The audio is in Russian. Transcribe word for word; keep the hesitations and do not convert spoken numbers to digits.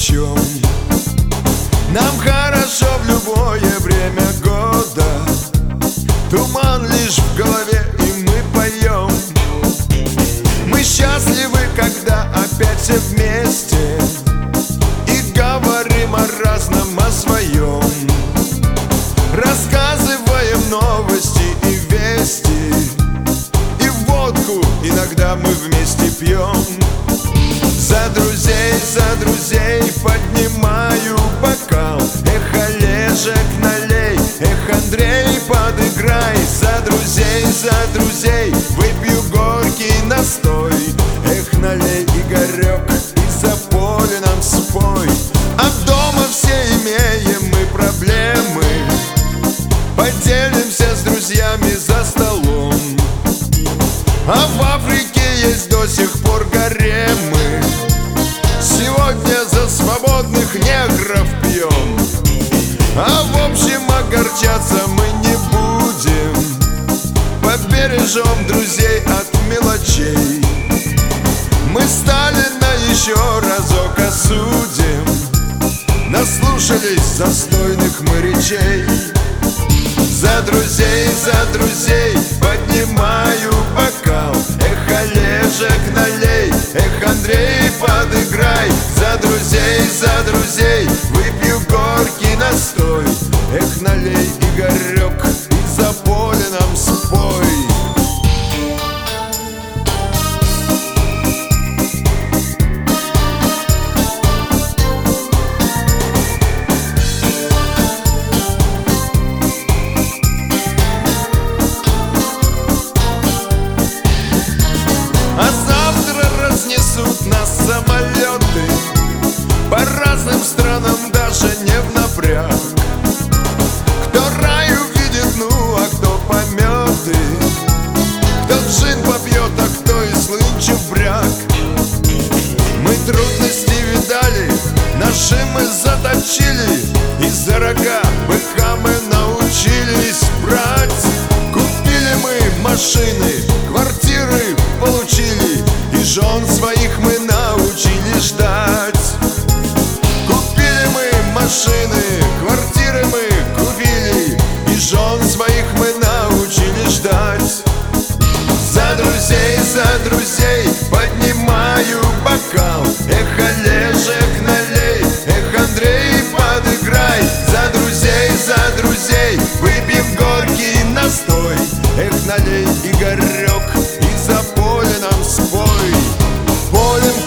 чем. Нам хорошо в любое время года, туман лишь в голове, и мы поем. Мы счастливы, когда опять все вместе и говорим о разном, о своем. Рассказываем новости и вести, и водку иногда мы вместе пьем. За друзей, за друзей поднимаю бокал. Эх, Олежек, налей, эх, Андрей, подыграй. За друзей, за друзей выпью горький настой. Эх, налей, Игорек, и за поле нам спой. А дома все имеем мы проблемы, поделимся с друзьями за столом. А в Африке есть до сих пор гаремы. Сегодня за свободных негров пьем. А в общем огорчаться мы не будем, побережем друзей от мелочей. Мы Сталина еще разок осудим, наслушались застойных мы речей. За друзей, за друзей поднимаю бокал. Эх, Олежек, налей, эх, Андрей, подыграй. За друзей, за друзей выпью горький настой. Эх, налей, Игорек, и за поле нам спой. Разнесут нас самолеты по разным странам, даже не в напряг. Кто рай увидит, ну, а кто пометы, кто джин попьет, а кто и слынчив бряк. Мы трудности видали, наши мы заточили, и за рога быка мы научились брать. Купили мы машины, квартиры получили, и жен своих мы научили ждать. Купили мы машины, квартиры мы купили, и жен своих мы научили ждать. За друзей, за друзей поднимаю бокал. Эх, Олежек, налей, эх, Андрей, подыграй. За друзей, за друзей выпьем горький настой. Эх, налей, Игорек, и за поле нам спой. Полем